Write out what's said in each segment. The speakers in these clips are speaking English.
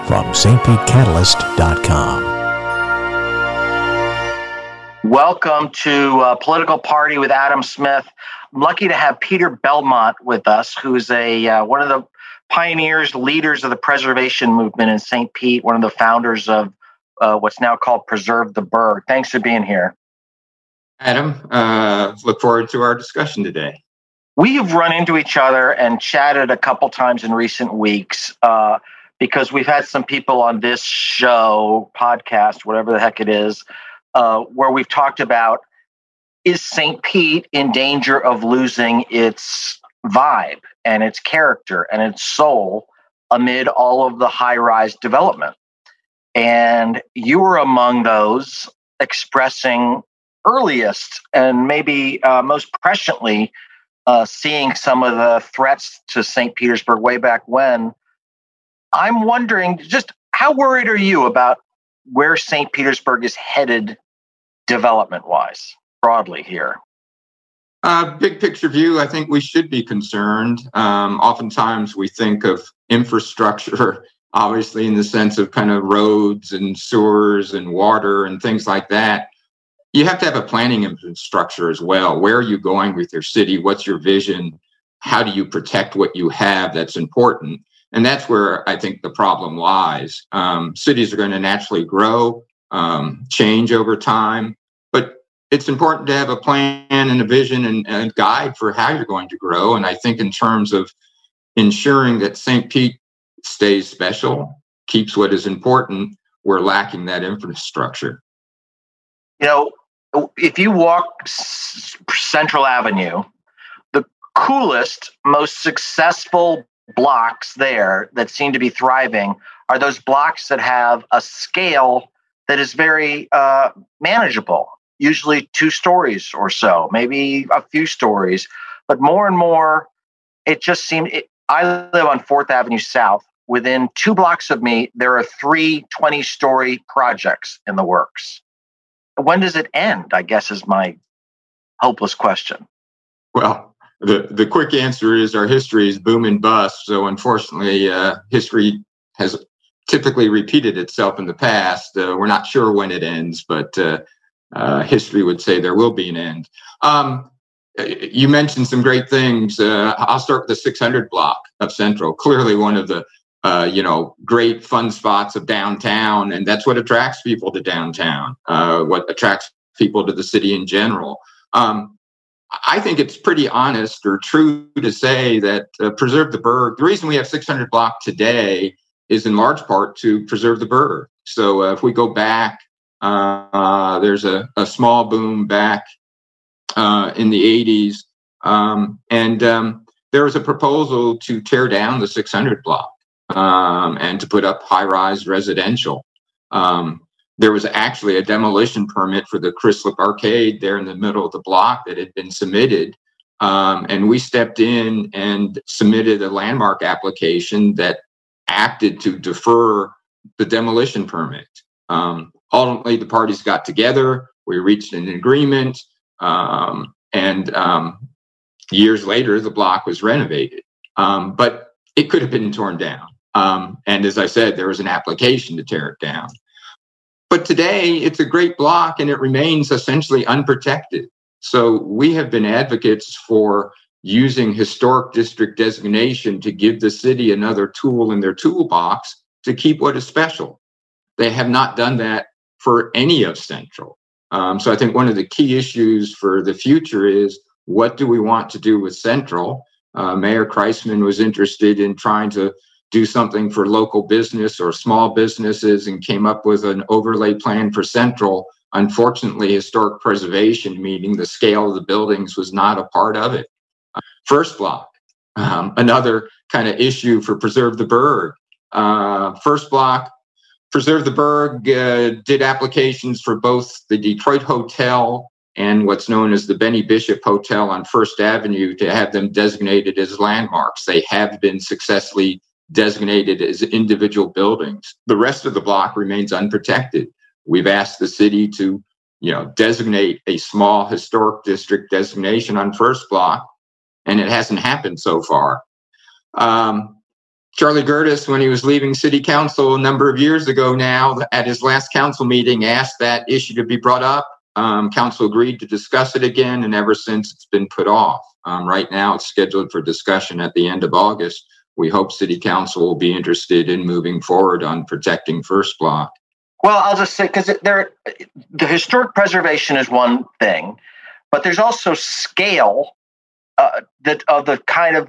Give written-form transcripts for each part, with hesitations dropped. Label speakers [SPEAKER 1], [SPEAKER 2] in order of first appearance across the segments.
[SPEAKER 1] from stpetecatalyst.com.
[SPEAKER 2] Welcome to Political Party with Adam Smith. I'm lucky to have Peter Belmont with us, who's one of the pioneers, leaders of the preservation movement in St. Pete, one of the founders of what's now called Preserve the Burg. Thanks for being here.
[SPEAKER 3] Adam, look forward to our discussion today.
[SPEAKER 2] We have run into each other and chatted a couple times in recent weeks because we've had some people on this show, podcast, whatever the heck it is, where we've talked about, is St. Pete in danger of losing its vibe and its character and its soul amid all of the high-rise development? And you were among those expressing earliest and maybe most presciently seeing some of the threats to St. Petersburg way back when. I'm wondering, just how worried are you about where St. Petersburg is headed development-wise, broadly here?
[SPEAKER 3] Big picture view, I think we should be concerned. Oftentimes we think of infrastructure, obviously in the sense of kind of roads and sewers and water and things like that. You have to have a planning infrastructure as well. Where are you going with your city? What's your vision? How do you protect what you have? That's important. And that's where I think the problem lies. Cities are going to naturally grow, change over time, but it's important to have a plan and a vision and a guide for how you're going to grow. And I think in terms of ensuring that St. Pete stays special, keeps what is important, we're lacking that infrastructure.
[SPEAKER 2] You know, if you walk Central Avenue, the coolest, most successful blocks there that seem to be thriving are those blocks that have a scale that is very manageable, usually 2 stories or so, maybe a few stories. But more and more, it just seemed, I live on 4th Avenue South. Within 2 blocks of me, there are 3 20-story projects in the works. When does it end, I guess, is my hopeless question.
[SPEAKER 3] Well, the quick answer is our history is boom and bust. So unfortunately, history has typically repeated itself in the past. We're not sure when it ends, but history would say there will be an end. You mentioned some great things. I'll start with the 600 block of Central. Clearly one of the great fun spots of downtown. And that's what attracts people to downtown, what attracts people to the city in general. I think it's pretty honest or true to say that Preserve the Burg, the reason we have 600 block today is in large part to preserve the Burg. So if we go back, there's a small boom back in the 80s. And there was a proposal to tear down the 600 block. And to put up high-rise residential. There was actually a demolition permit for the Chryslip Arcade there in the middle of the block that had been submitted. And we stepped in and submitted a landmark application that acted to defer the demolition permit. Ultimately, the parties got together. We reached an agreement. And years later, the block was renovated. But it could have been torn down. And as I said, there was an application to tear it down. But today, it's a great block and it remains essentially unprotected. So we have been advocates for using historic district designation to give the city another tool in their toolbox to keep what is special. They have not done that for any of Central. So I think one of the key issues for the future is, what do we want to do with Central? Mayor Kreisman was interested in trying to do something for local business or small businesses and came up with an overlay plan for Central. Unfortunately, historic preservation, meaning the scale of the buildings, was not a part of it. First block, another kind of issue for Preserve the Burg. First block, Preserve the Burg did applications for both the Detroit Hotel and what's known as the Benny Bishop Hotel on First Avenue to have them designated as landmarks. They have been successfully designated as individual buildings. The rest of the block remains unprotected. We've asked the city to, designate a small historic district designation on First block, and it hasn't happened so far. Charlie Gerdes, when he was leaving city council a number of years ago now, at his last council meeting, asked that issue to be brought up. Council agreed to discuss it again, and ever since it's been put off. Right now, it's scheduled for discussion at the end of August. We hope city council will be interested in moving forward on protecting First Block.
[SPEAKER 2] Well, I'll just say, because the historic preservation is one thing, but there's also scale the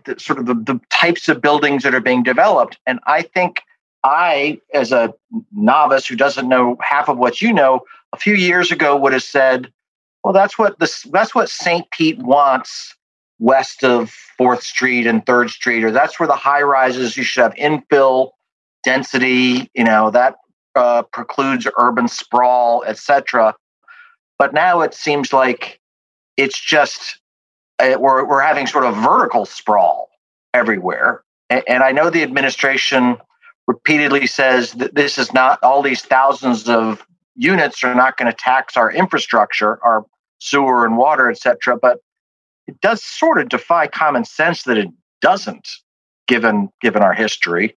[SPEAKER 2] types of buildings that are being developed. And I think I, as a novice who doesn't know half of what you know, a few years ago would have said, well, that's what St. Pete wants west of 4th Street and 3rd Street, or that's where the high rises, you should have infill density, that precludes urban sprawl, etc. But now it seems like it's just, we're having sort of vertical sprawl everywhere. And I know the administration repeatedly says that this is not, all these thousands of units are not going to tax our infrastructure, our sewer and water, etc. But it does sort of defy common sense that it doesn't, given our history.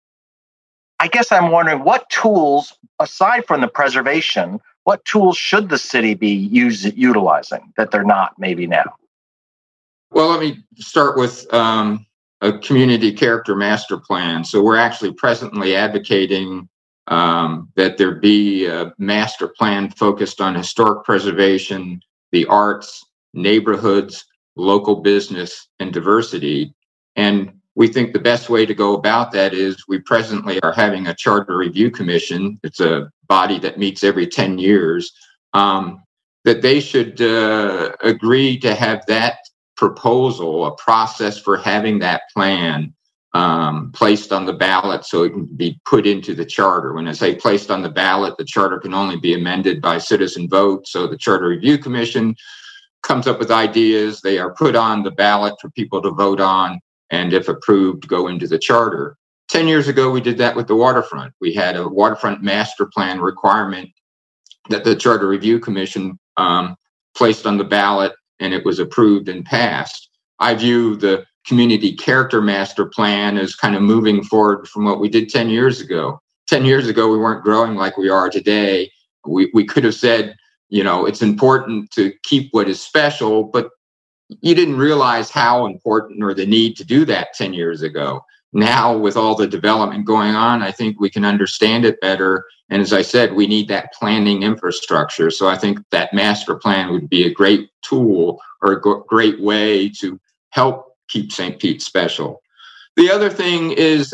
[SPEAKER 2] I guess I'm wondering what tools, aside from the preservation, what tools should the city be utilizing that they're not maybe now?
[SPEAKER 3] Well, let me start with a community character master plan. So we're actually presently advocating that there be a master plan focused on historic preservation, the arts, neighborhoods, local business, and diversity. And we think the best way to go about that is we presently are having a charter review commission. It's a body that meets every 10 years, that they should agree to have that proposal, a process for having that plan placed on the ballot so it can be put into the charter. When I say placed on the ballot, the charter can only be amended by citizen vote. So the Charter Review Commission comes up with ideas. They are put on the ballot for people to vote on, and if approved, go into the charter. 10 years ago, we did that with the waterfront. We had a waterfront master plan requirement that the Charter Review Commission placed on the ballot, and it was approved and passed. I view the community character master plan as kind of moving forward from what we did 10 years ago. 10 years ago, we weren't growing like we are today. We could have said, it's important to keep what is special, but you didn't realize how important or the need to do that 10 years ago. Now, with all the development going on, I think we can understand it better. And as I said, we need that planning infrastructure. So I think that master plan would be a great tool or a great way to help keep St. Pete special. The other thing is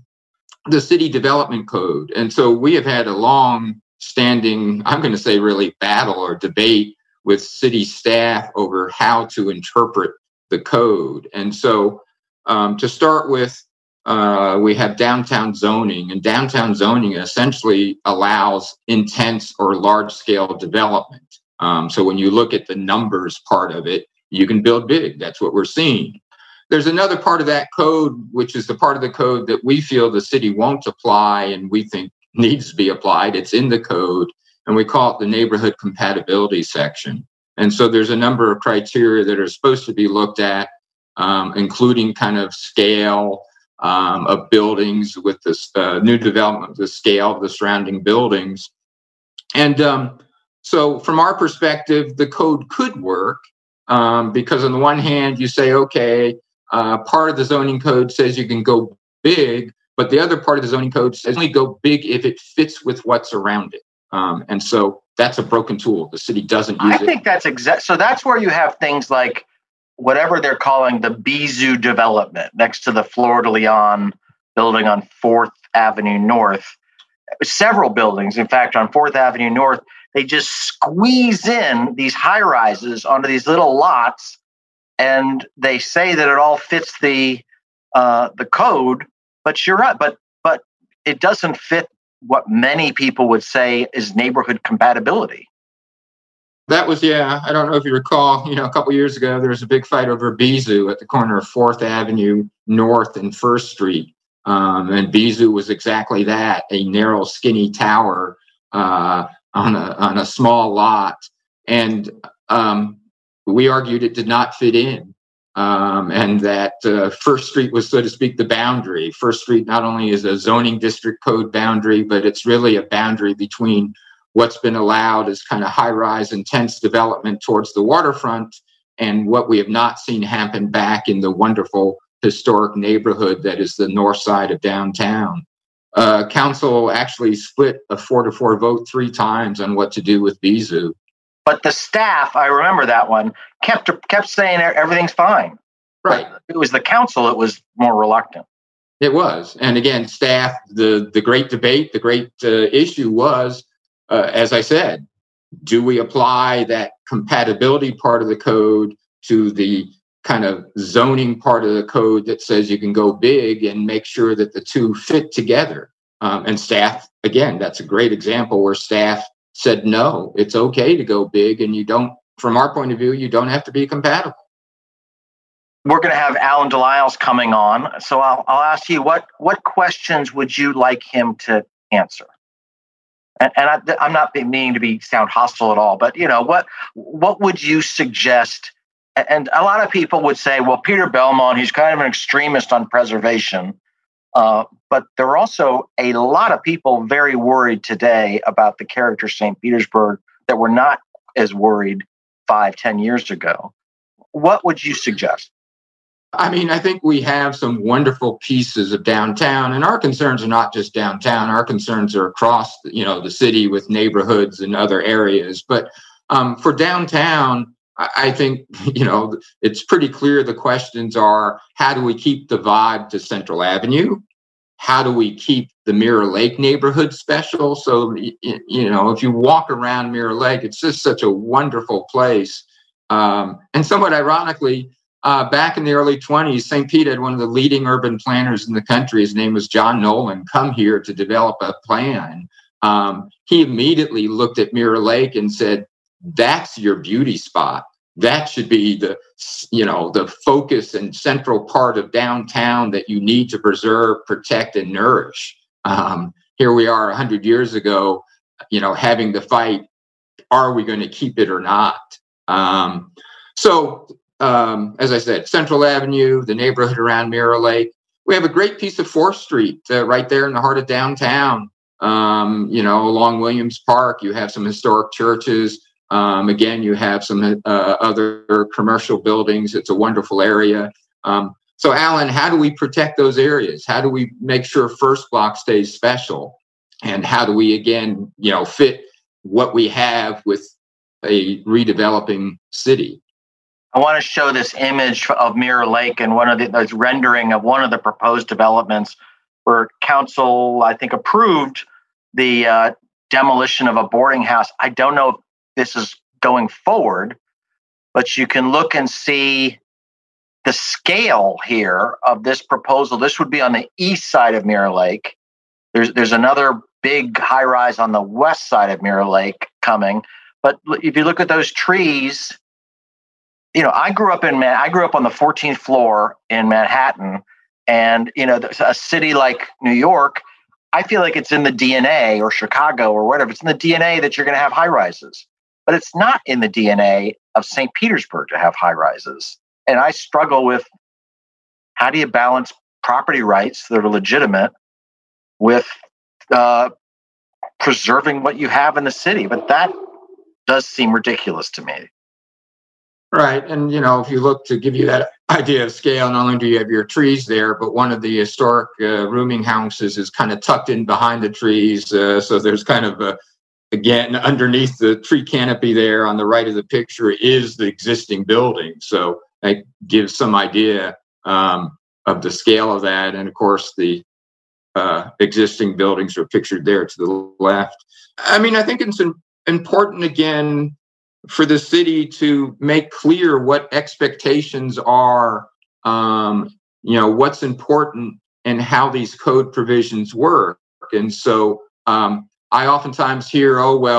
[SPEAKER 3] the city development code. And so we have had a long-standing, I'm going to say really battle or debate with city staff over how to interpret the code. And so to start with, we have downtown zoning, and downtown zoning essentially allows intense or large-scale development. So when you look at the numbers part of it, you can build big. That's what we're seeing. There's another part of that code, which is the part of the code that we feel the city won't apply and we think needs to be applied. It's in the code, and we call it the neighborhood compatibility section. And so there's a number of criteria that are supposed to be looked at, including kind of scale of buildings with this new development, the scale of the surrounding buildings. And so from our perspective, the code could work because on the one hand, you say, okay, part of the zoning code says you can go big, but the other part of the zoning code says only go big if it fits with what's around it. And so that's a broken tool. The city doesn't use it.
[SPEAKER 2] I think that's so that's where you have things like whatever they're calling the Bizou development next to the Fleur de Lyon building on 4th Avenue North. Several buildings, in fact, on 4th Avenue North, they just squeeze in these high rises onto these little lots, and they say that it all fits the code. But you're right. But it doesn't fit what many people would say is neighborhood compatibility.
[SPEAKER 3] That was, I don't know if you recall, a couple of years ago, there was a big fight over Bizou at the corner of 4th Avenue North and 1st Street. And Bizou was exactly that, a narrow, skinny tower on a small lot. And we argued it did not fit in. and that First Street was, so to speak, the boundary. First Street not only is a zoning district code boundary, but it's really a boundary between what's been allowed as kind of high-rise, intense development towards the waterfront and what we have not seen happen back in the wonderful historic neighborhood that is the north side of downtown. Council actually split a 4-4 vote 3 times on what to do with Beazoo.
[SPEAKER 2] But the staff, I remember that one, kept saying everything's fine.
[SPEAKER 3] Right.
[SPEAKER 2] But it was the council that was more reluctant.
[SPEAKER 3] It was. And again, staff, the great debate, the great issue was, as I said, do we apply that compatibility part of the code to the kind of zoning part of the code that says you can go big and make sure that the two fit together? And staff, again, that's a great example where staff said, no, it's okay to go big, and you don't, from our point of view, you don't have to be compatible.
[SPEAKER 2] We're going to have Alan Delisle coming on. So I'll ask you, what questions would you like him to answer? And I'm not meaning to sound hostile at all, but what would you suggest? And a lot of people would say, well, Peter Belmont, he's kind of an extremist on preservation. But there are also a lot of people very worried today about the character of St. Petersburg that were not as worried 5-10 years ago. What would you suggest?
[SPEAKER 3] I mean, I think we have some wonderful pieces of downtown, and our concerns are not just downtown. Our concerns are across, the city with neighborhoods and other areas. But for downtown, I think, it's pretty clear the questions are, how do we keep the vibe to Central Avenue? How do we keep the Mirror Lake neighborhood special? So, if you walk around Mirror Lake, it's just such a wonderful place. And somewhat ironically, back in the early 1920s, St. Pete had one of the leading urban planners in the country. His name was John Nolan, come here to develop a plan. He immediately looked at Mirror Lake and said, that's your beauty spot. That should be the focus and central part of downtown that you need to preserve, protect, and nourish. Here we are 100 years ago, having the fight, are we going to keep it or not? So, as I said, Central Avenue, the neighborhood around Mirror Lake, we have a great piece of 4th Street right there in the heart of downtown. Along Williams Park, you have some historic churches. Again, you have some other commercial buildings. It's a wonderful area. So, Alan, how do we protect those areas? How do we make sure First Block stays special? And how do we, again, fit what we have with a redeveloping city?
[SPEAKER 2] I want to show this image of Mirror Lake and this rendering of one of the proposed developments where council, I think, approved the demolition of a boarding house. I don't know if this is going forward, but you can look and see the scale here of this proposal. This would be on the east side of Mirror Lake. There's another big high rise on the west side of Mirror Lake coming. But if you look at those trees, I grew up on the 14th floor in Manhattan, and a city like New York, I feel like it's in the DNA, or Chicago or whatever. It's in the DNA that you're going to have high rises. But it's not in the DNA of St. Petersburg to have high rises. And I struggle with, how do you balance property rights that are legitimate with preserving what you have in the city? But that does seem ridiculous to me.
[SPEAKER 3] Right. And, if you look, to give you that idea of scale, not only do you have your trees there, but one of the historic rooming houses is kind of tucked in behind the trees. So there's kind of again, underneath the tree canopy there on the right of the picture is the existing building. So that gives some idea of the scale of that. And of course, the existing buildings are pictured there to the left. I mean, I think it's important, again, for the city to make clear what expectations are, what's important and how these code provisions work. And so I oftentimes hear,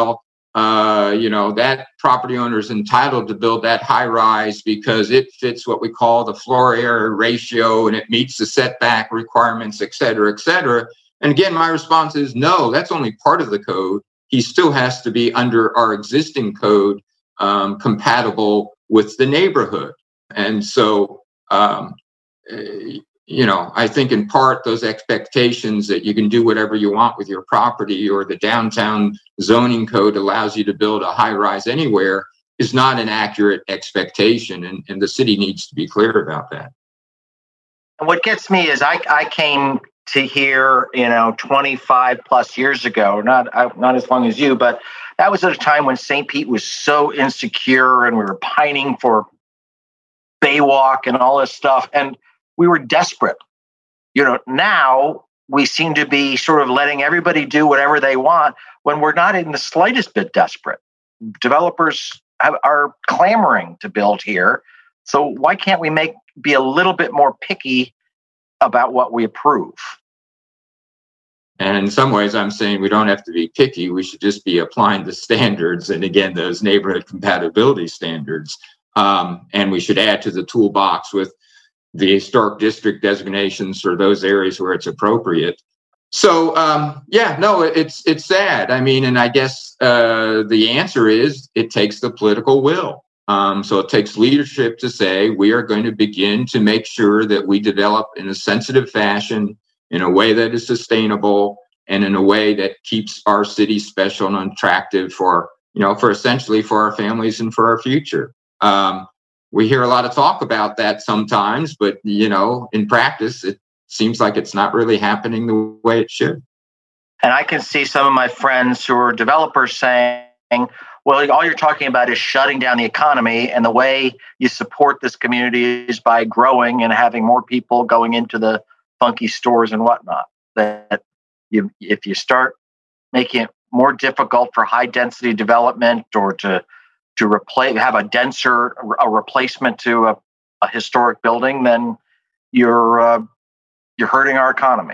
[SPEAKER 3] that property owner is entitled to build that high rise because it fits what we call the floor area ratio and it meets the setback requirements, et cetera, et cetera. And again, my response is no, that's only part of the code. He still has to be under our existing code, compatible with the neighborhood. And so I think in part those expectations that you can do whatever you want with your property, or the downtown zoning code allows you to build a high rise anywhere, is not an accurate expectation. And the city needs to be clear about that.
[SPEAKER 2] And what gets me is I came to here, 25 plus years ago, not as long as you, but that was at a time when St. Pete was so insecure and we were pining for Baywalk and all this stuff. And we were desperate. Now we seem to be sort of letting everybody do whatever they want when we're not in the slightest bit desperate. Developers are clamoring to build here. So why can't we be a little bit more picky about what we approve?
[SPEAKER 3] And in some ways, I'm saying we don't have to be picky. We should just be applying the standards. And again, those neighborhood compatibility standards. And we should add to the toolbox with the historic district designations for those areas where it's appropriate. So, it's sad. I mean, and I guess the answer is it takes the political will. So it takes leadership to say we are going to begin to make sure that we develop in a sensitive fashion, in a way that is sustainable, and in a way that keeps our city special and attractive for essentially for our families and for our future. We hear a lot of talk about that sometimes, but, in practice, it seems like it's not really happening the way it should.
[SPEAKER 2] And I can see some of my friends who are developers saying, well, all you're talking about is shutting down the economy, and the way you support this community is by growing and having more people going into the funky stores and whatnot. That if you start making it more difficult for high density development or to have a replacement to a historic building, then you're hurting our economy.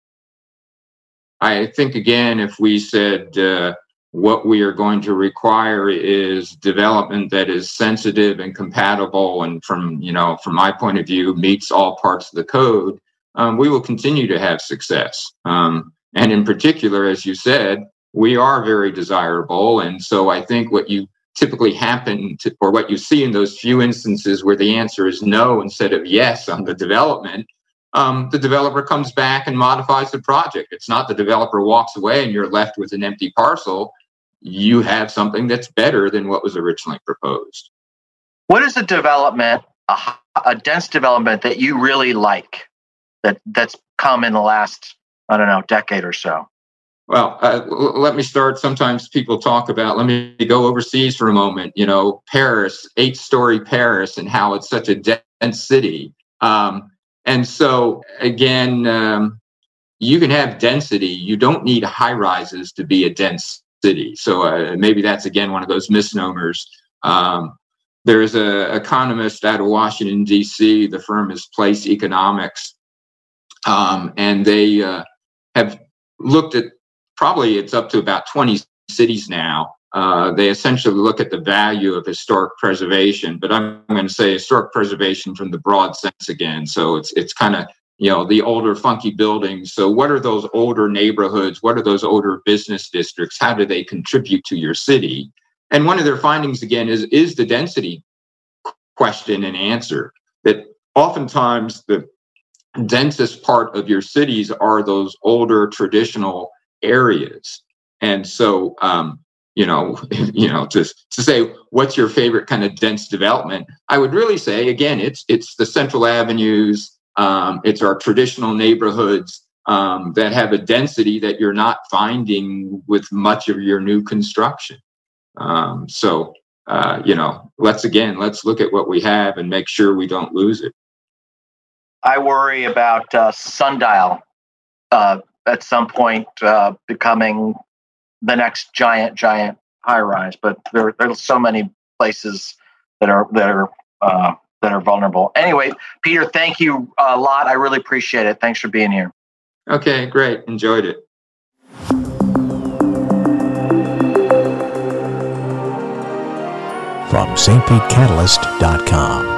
[SPEAKER 3] I think, again, if we said what we are going to require is development that is sensitive and compatible, and from my point of view, meets all parts of the code, we will continue to have success. And in particular, as you said, we are very desirable. And so I think what you typically or what you see in those few instances where the answer is no instead of yes on the development, the developer comes back and modifies the project. It's not the developer walks away and you're left with an empty parcel. You have something that's better than what was originally proposed.
[SPEAKER 2] What is a development, a dense development that you really like, that's come in the last, decade or so?
[SPEAKER 3] Well, let me start. Sometimes people talk about, let me go overseas for a moment, Paris, 8-story Paris, and how it's such a dense city. And so, again, you can have density. You don't need high rises to be a dense city. So maybe that's, again, one of those misnomers. There's an economist out of Washington, D.C. The firm is Place Economics. And they have looked at, probably it's up to about 20 cities now. They essentially look at the value of historic preservation, but I'm going to say historic preservation from the broad sense again. So it's kind of, the older funky buildings. So what are those older neighborhoods? What are those older business districts? How do they contribute to your city? And one of their findings, again, is the density question and answer, that oftentimes the densest part of your cities are those older traditional areas. And so, to say what's your favorite kind of dense development, I would really say, again, it's the central avenues, it's our traditional neighborhoods that have a density that you're not finding with much of your new construction. Let's look at what we have and make sure we don't lose it.
[SPEAKER 2] I worry about Sundial at some point becoming the next giant high rise, but there's so many places that are vulnerable. Anyway, Peter, thank you a lot. I really appreciate it. Thanks for being here.
[SPEAKER 3] Okay, great. Enjoyed it.
[SPEAKER 1] From stpetecatalyst.com.